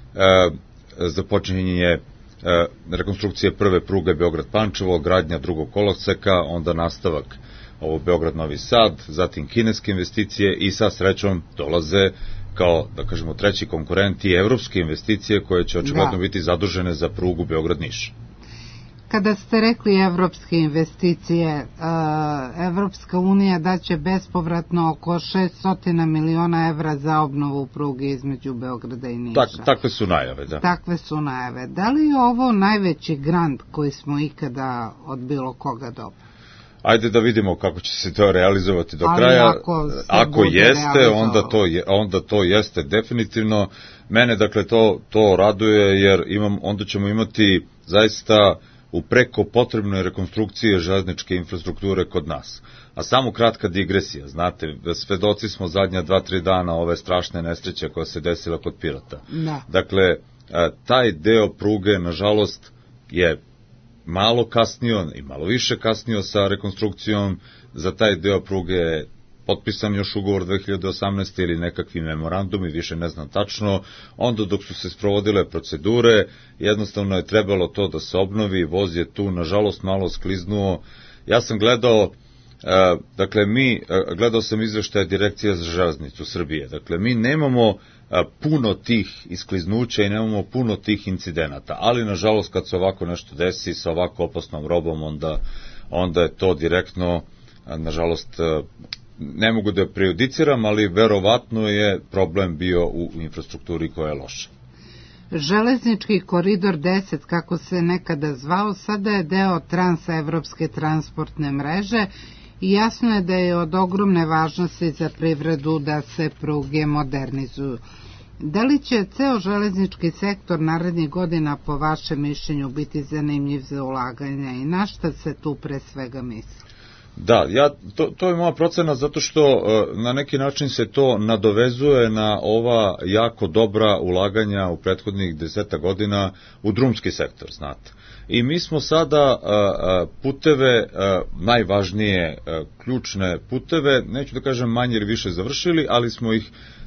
započinjenje rekonstrukcije prve pruge Beograd-Pančevo, gradnja drugog koloseka, onda nastavak ovo Beograd-Novi Sad, zatim kineske investicije i sa srećom dolaze kao, da kažemo, treći konkurent i evropske investicije koje će očigledno biti zadužene za prugu Beograd-Niš. Kada ste rekli evropske investicije, Evropska unija daće bespovratno oko 600 miliona evra za obnovu pruge između Beograda i Niša. Takve su najave, da. Takve su najave. Da li je ovo najveći grant koji smo ikada od bilo koga dobili? Ajde da vidimo kako će se to realizovati do kraja. Ako jeste, onda to jeste definitivno. Mene, dakle, to raduje, jer onda ćemo imati zaista u preko potrebnoj rekonstrukcije železničke infrastrukture kod nas. A samo kratka digresija, znate, svedoci smo zadnja 2-3 dana ove strašne nesreće koja se desila kod Pirota. Da. Dakle, taj deo pruge, nažalost, je malo kasnio i malo više kasnio sa rekonstrukcijom. Za taj deo pruge je potpisan još ugovor 2018. ili nekakvi memorandum i više ne znam tačno. Onda dok su se sprovodile procedure, jednostavno je trebalo to da se obnovi, voz je tu nažalost malo skliznuo. Ja sam gledao, gledao sam izveštaje Direkcije za železnicu Srbije. Dakle, mi nemamo puno tih iskliznuća i nemamo puno tih incidenata, ali nažalost kad se ovako nešto desi sa ovako opasnom robom, onda je to direktno, nažalost, ne mogu da prejudiciram, ali verovatno je problem bio u infrastrukturi koja je loša. Železnički koridor 10, kako se nekada zvao, sada je deo transevropske transportne mreže i jasno je da je od ogromne važnosti za privredu da se pruge modernizuju. Da li će ceo železnički sektor narednih godina po vašem mišljenju biti zanimljiv za ulaganje i na šta se tu pre svega misli? Da, to je moja procena zato što na neki način se to nadovezuje na ova jako dobra ulaganja u prethodnih 10 godina u drumski sektor, znate. I mi smo sada puteve, najvažnije ključne puteve, neću da kažem manje ili više završili, ali smo ih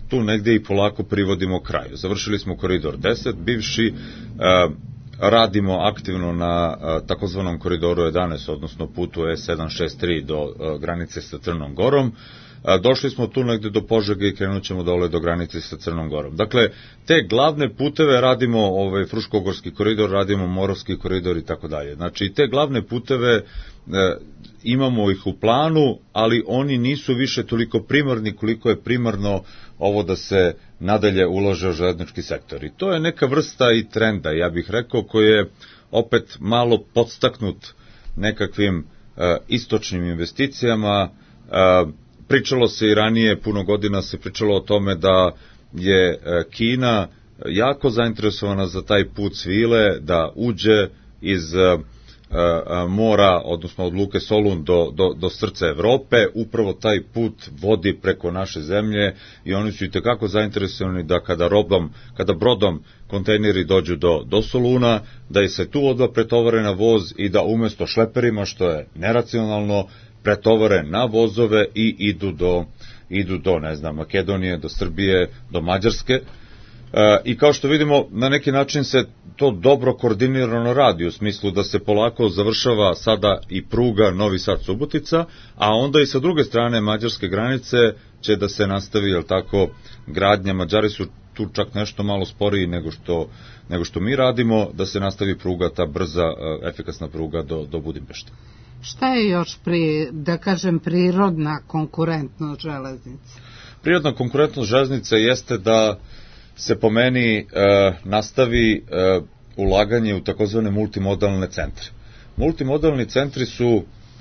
tu negdje i polako privodimo kraju. Završili smo koridor 10, bivši, radimo aktivno na takozvanom koridoru 11, odnosno putu E763 do granice sa Crnom Gorom. Došli smo tu negde do Požege i krenut ćemo dole do granice sa Crnom Gorom. Dakle, te glavne puteve radimo, Fruškogorski koridor, radimo Moravski koridor i tako dalje. Znači, te glavne puteve imamo ih u planu, ali oni nisu više toliko primarni koliko je primarno ovo da se nadalje ulaže u železnički sektor. I to je neka vrsta i trenda, ja bih rekao, koji je opet malo podstaknut nekakvim istočnim investicijama. Pričalo se i ranije, puno godina se pričalo o tome da je Kina jako zainteresovana za taj put svile, da uđe iz mora, odnosno od luke Solun do srca Evrope. Upravo taj put vodi preko naše zemlje i oni su itekako zainteresovani da kada brodom kontejneri dođu do Soluna, da je se tu odva pretovare na voz i da umesto šleperima, što je neracionalno, pretovare na vozove i idu do ne znam, Makedonije, do Srbije, do Mađarske. I kao što vidimo, na neki način se to dobro koordinirano radi, u smislu da se polako završava sada i pruga Novi Sad-Subotica, a onda i sa druge strane mađarske granice će da se nastavi, jel tako, gradnja. Mađari su tu čak nešto malo sporiji nego što mi radimo, da se nastavi pruga, ta brza, efikasna pruga do Budimpešte. Šta je još prirodna konkurentnost železnice? Prirodna konkurentnost železnice jeste da se po meni nastavi ulaganje u takozvane multimodalne centre. Multimodalni centri su,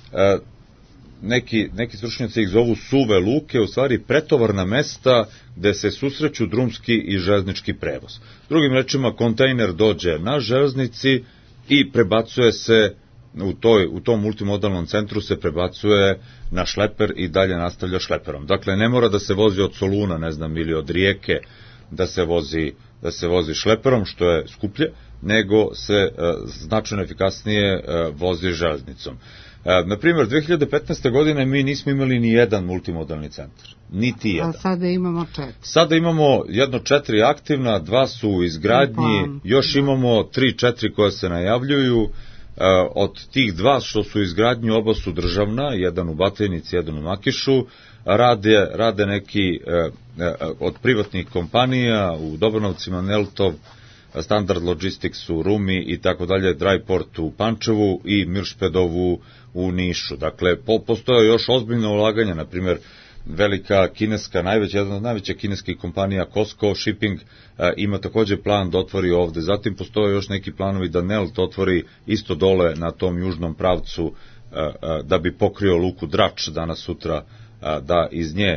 neki stručnjaci ih zovu suve luke, u stvari pretovarna mesta gde se susreću drumski i železnički prevoz. Drugim rečima, kontejner dođe na železnici i prebacuje se u tom multimodalnom centru, se prebacuje na šleper i dalje nastavlja šleperom. Dakle, ne mora da se vozi od Soluna, ne znam, ili od Rijeke da se vozi šleperom, što je skuplje, nego se značajno efikasnije vozi železnicom. Naprimjer, 2015. godine mi nismo imali ni jedan multimodalni centar. Niti jedan. A sada imamo 4. Sada imamo 4 aktivna, 2 su u izgradnji, još imamo 3-4 koje se najavljuju. Od tih 2 što su u izgradnji, oba su državna, jedan u Batajnici, jedan u Makišu. Rade neki od privatnih kompanija u Dobanovcima, Neltov, Standard Logistics u Rumi i tako dalje, Dryport u Pančevu i Miršpedovu u Nišu. Dakle, postoje još ozbiljno ulaganja, na primjer, velika kineska, jedna od najvećih kineskih kompanija, Costco Shipping, ima također plan da otvori ovde. Zatim postoje još neki planovi da Nelt otvori isto dole na tom južnom pravcu, da bi pokrio luku Drač danas sutra, kada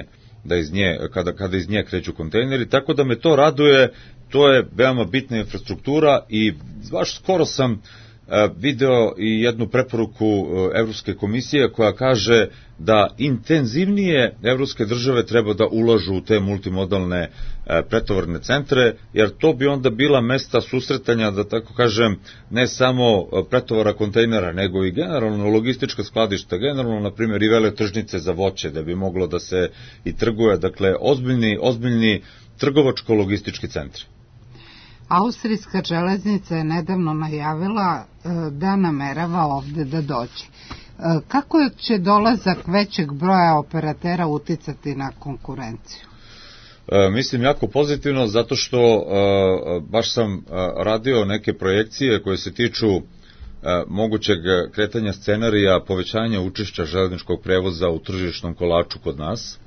iz nje kreću kontejneri, tako da me to raduje. To je veoma bitna infrastruktura i baš skoro sam video i jednu preporuku Evropske komisije koja kaže da intenzivnije evropske države treba da ulažu u te multimodalne pretovarne centre, jer to bi onda bila mesta susretanja, da tako kažem, ne samo pretovara kontejnera, nego i generalno logistička skladišta, generalno, na primjer, i veletržnice za voće, da bi moglo da se i trguje, dakle, ozbiljni trgovačko-logistički centri. Austrijska železnica je nedavno najavila da namerava ovde da dođe. Kako će dolazak većeg broja operatera uticati na konkurenciju? Mislim jako pozitivno, zato što baš sam radio neke projekcije koje se tiču mogućeg kretanja scenarija povećanja učešća železničkog prevoza u tržišnom kolaču kod nas.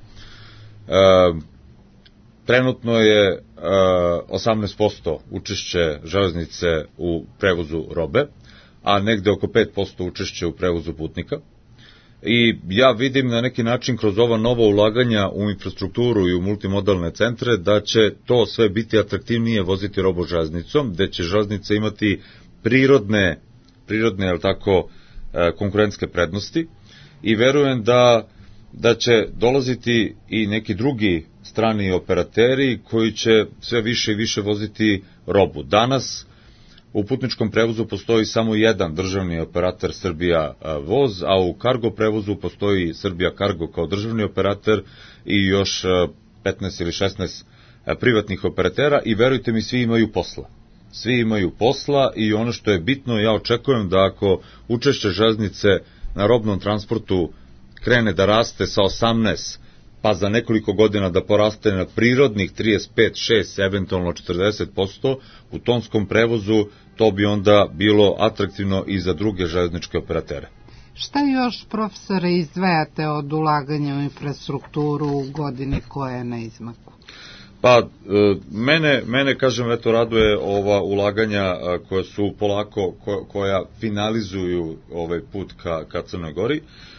Trenutno je 18% učešće železnice u prevozu robe, a negde oko 5% učešće u prevozu putnika. I ja vidim na neki način kroz ova nova ulaganja u infrastrukturu i u multimodalne centre da će to sve biti atraktivnije voziti robu železnicom, gde će železnica imati prirodne, jel tako, konkurentske prednosti, i verujem da će dolaziti i neki drugi strani operateri koji će sve više i više voziti robu. Danas u putničkom prevozu postoji samo jedan državni operator, Srbija Voz, a u kargo prevozu postoji Srbija Kargo kao državni operator i još 15 ili 16 privatnih operatera i verujte mi, svi imaju posla. Svi imaju posla i ono što je bitno, ja očekujem da ako učešće železnice na robnom transportu krene da raste sa 18, pa za nekoliko godina da poraste na prirodnih 35, 6, eventualno 40%, u tonskom prevozu to bi onda bilo atraktivno i za druge železničke operatere. Šta još, profesore, izdvajate od ulaganja u infrastrukturu u godini koja je na izmaku? Pa, mene kažem, eto, raduje ova ulaganja koja su polako, koja finalizuju ovaj put ka Crnoj Gori.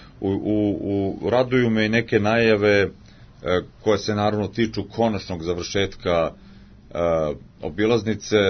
Raduju me i neke najave koje se naravno tiču konačnog završetka obilaznice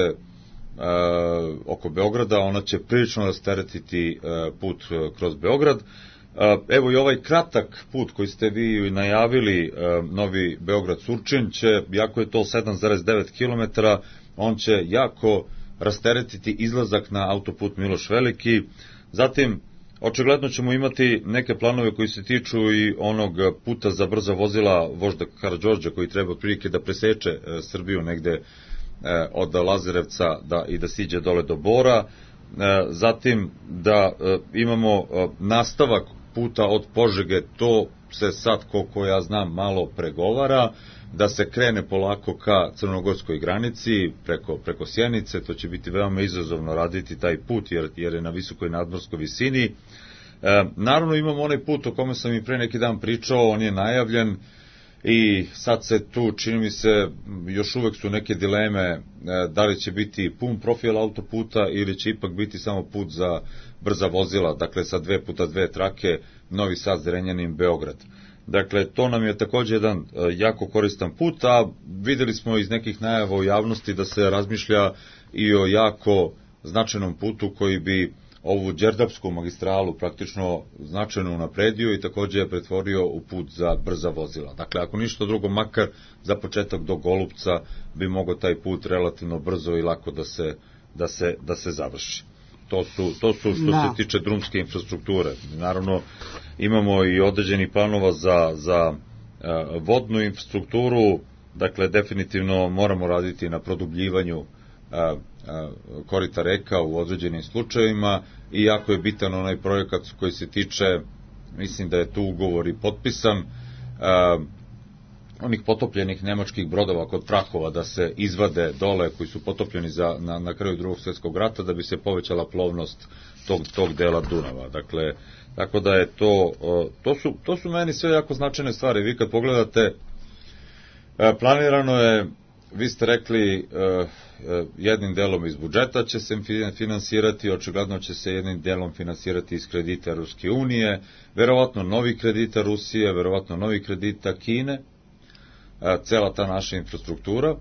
oko Beograda. Ona će prilično rasteretiti put kroz Beograd. Evo i ovaj kratak put koji ste vi najavili, Novi Beograd-Surčin, jako je to 7,9 km, on će jako rasteretiti izlazak na autoput Miloš Veliki. Zatim, očigledno ćemo imati neke planove koji se tiču i onog puta za brza vozila vožda Karađorđa, koji treba otprilike da preseče Srbiju negde od Lazarevca i da siđe dole do Bora. Zatim da imamo nastavak puta od Požege, to se sad, koliko ja znam, malo pregovara, da se krene polako ka crnogorskoj granici, preko Sjenice. To će biti veoma izazovno raditi taj put, jer je na visokoj nadmorskoj visini. Naravno imamo onaj put o kome sam i pre neki dan pričao, on je najavljen i sad se tu, čini mi se, još uvek su neke dileme da li će biti pun profil autoputa ili će ipak biti samo put za brza vozila, dakle sa 2x2 trake, Novi Sad, Zrenjanin, Beograd. Dakle, to nam je također jedan jako koristan put, a videli smo iz nekih najava u javnosti da se razmišlja i o jako značajnom putu koji bi ovu Đerdapsku magistralu praktično značajno unapredio i također je pretvorio u put za brza vozila. Dakle, ako ništa drugo, makar za početak do Golupca bi mogao taj put relativno brzo i lako da se završi. To su što se tiče drumske infrastrukture. Naravno, imamo i određeni planova za vodnu infrastrukturu, dakle, definitivno moramo raditi na produbljivanju korita reka u određenim slučajevima i jako je bitan onaj projekat koji se tiče, mislim da je tu ugovor i potpisan, onih potopljenih nemačkih brodova kod Prahova da se izvade dole koji su potopljeni na kraju Drugog svjetskog rata da bi se povećala plovnost tog dela Dunava. Dakle, tako da je to su meni sve jako značajne stvari. Vi kad pogledate, planirano je, vi ste rekli, jednim delom iz budžeta će se finansirati, očigledno će se jednim delom finansirati iz kredita Ruske unije, verovatno novi kredita Rusije, verovatno novi kredita Kine, cela ta naša infrastruktura.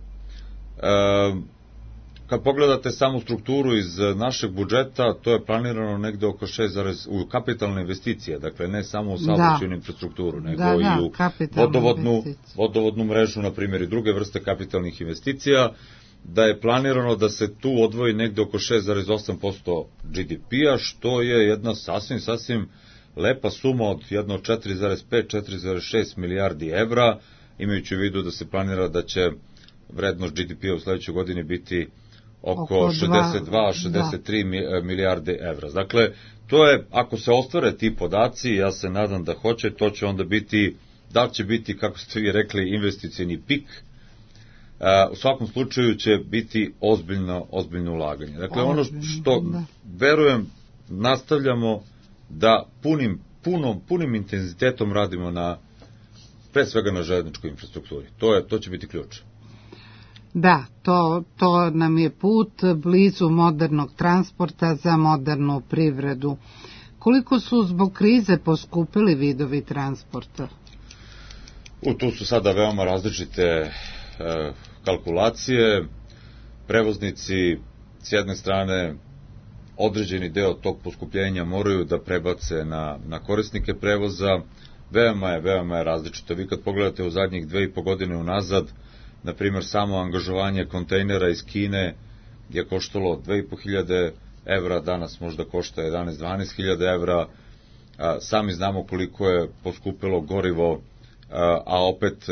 Kad pogledate samu strukturu iz našeg budžeta, to je planirano negde oko 6, u kapitalne investicije, dakle ne samo u saobraćajnu infrastrukturu, nego i u vodovodnu mrežu, na primjer, i druge vrste kapitalnih investicija, da je planirano da se tu odvoji negde oko 6,8% GDP-a, što je jedna sasvim lepa suma od jedno 4,5-4,6 milijardi evra, imajući u vidu da se planira da će vrednost GDP-a u sledećoj godini biti oko 62-63 milijarde evra. Dakle, to je, ako se ostvare ti podaci, ja se nadam da hoće, to će onda biti, da će biti, kako ste vi rekli, investicioni pik, u svakom slučaju će biti ozbiljno ulaganje. Dakle, ono što verujem, nastavljamo da punim intenzitetom radimo pre svega na železničkoj infrastrukturi. To će biti ključ. Da, to nam je put blizu modernog transporta za modernu privredu. Koliko su zbog krize poskupili vidovi transporta? Tu su sada veoma različite kalkulacije. Prevoznici s jedne strane određeni deo tog poskupljenja moraju da prebace na korisnike prevoza. Veoma je različito. Vi kad pogledate u zadnjih 2,5 godine unazad, na primjer, samo angažovanje kontejnera iz Kine je koštalo 2.500 evra, danas možda košta 11-12.000 evra. Sami znamo koliko je poskupilo gorivo a opet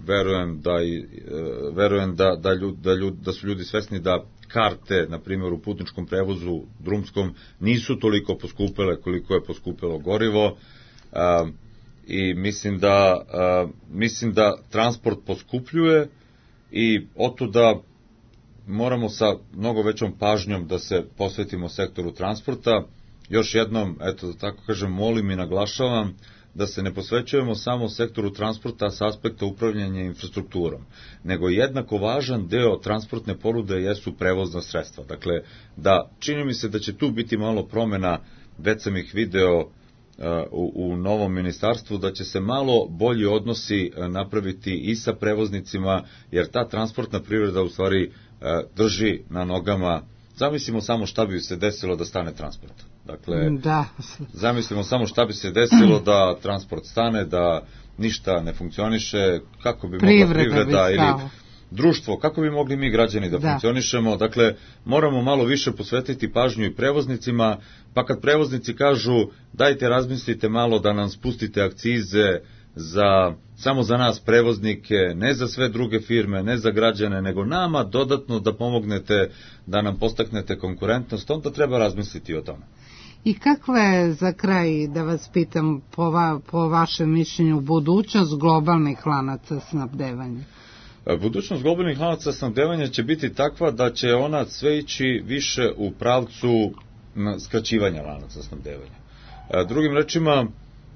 verujem da su ljudi svesni da karte, na primjer u putničkom prevozu drumskom, nisu toliko poskupele koliko je poskupelo gorivo, i mislim da transport poskupljuje i otuda moramo sa mnogo većom pažnjom da se posvetimo sektoru transporta. Još jednom, eto, da tako kažem, molim i naglašavam da se ne posvećujemo samo sektoru transporta sa aspekta upravljanja infrastrukturom, nego jednako važan deo transportne ponude jesu prevozna sredstva. Dakle, da čini mi se da će tu biti malo promena, već sam ih video u novom ministarstvu, da će se malo bolji odnosi napraviti i sa prevoznicima, jer ta transportna privreda u stvari drži na nogama. Zamislimo samo šta bi se desilo da stane transport. Dakle, zamislimo samo šta bi se desilo da transport stane, da ništa ne funkcioniše, kako bi mogla privreda ili društvo, kako bi mogli mi građani da funkcionišemo. Dakle, moramo malo više posvetiti pažnju i prevoznicima, pa kad prevoznici kažu dajte razmislite malo da nam spustite akcize samo za nas prevoznike, ne za sve druge firme, ne za građane, nego nama dodatno da pomognete, da nam postaknete konkurentnost, onda treba razmisliti o tome. I kakva je, za kraj da vas pitam, po vašem mišljenju, budućnost globalnih lanaca snabdevanja? Budućnost globalnih lanaca snabdevanja će biti takva da će ona sve ići više u pravcu skraćivanja lanaca snabdevanja. Drugim rečima,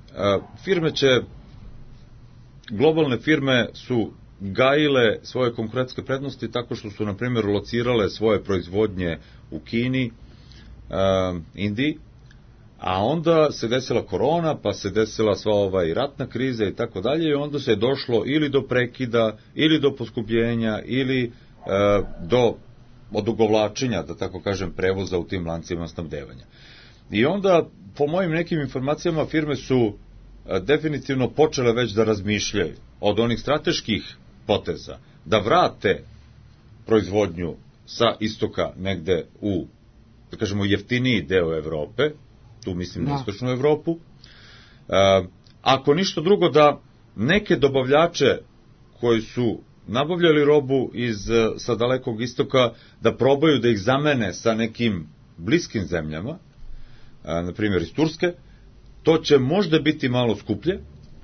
globalne firme su gajile svoje konkurentske prednosti tako što su, na primjer, locirale svoje proizvodnje u Kini, Indiji, a onda se desila korona, pa se desila sva ratna kriza i tako dalje, i onda se je došlo ili do prekida, ili do poskupljenja, ili do odugovlačenja, da tako kažem, prevoza u tim lancima snabdevanja. I onda, po mojim nekim informacijama, firme su definitivno počele već da razmišljaju od onih strateških poteza, da vrate proizvodnju sa istoka negde u, da kažemo, jeftiniji deo Evrope, tu mislim na istočnu Evropu. Ako ništa drugo, da neke dobavljače koji su nabavljali robu sa dalekog istoka, da probaju da ih zamene sa nekim bliskim zemljama, na primjer iz Turske. To će možda biti malo skuplje,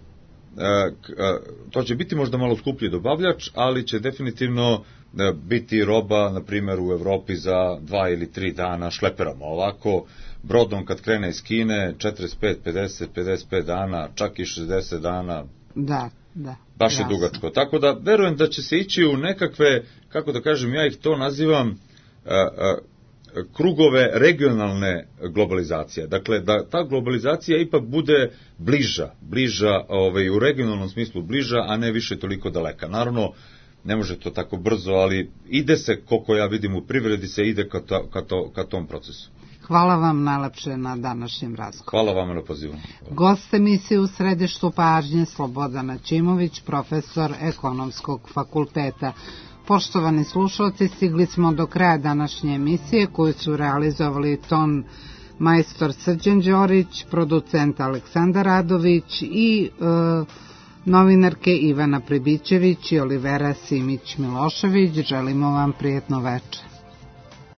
malo skuplji dobavljač, ali će definitivno biti roba, na primjer, u Evropi za 2 ili 3 dana šleperom. Ovako, brodom kad krene iz Kine, 45, 50, 55 dana, čak i 60 dana. Da. Baš je dugačko. Tako da, verujem da će se ići u nekakve, kako da kažem, ja ih to nazivam krugove regionalne globalizacije. Dakle, da ta globalizacija ipak bude bliža u regionalnom smislu bliža, a ne više toliko daleka. Naravno, ne može to tako brzo, ali ide se, koliko ja vidim u privredi, se ide ka tom procesu. Hvala vam najlepše na današnjem razgovoru. Hvala vam na pozivu. Gost emisije u središtu pažnje Slobodan Ćimović, profesor Ekonomskog fakulteta. Poštovani slušalci, stigli smo do kraja današnje emisije koju su realizovali ton majstor Srđan Đorić, producent Aleksandar Radović i novinarke Ivana Pribićević i Olivera Simić-Milošević. Želimo vam prijetno večer.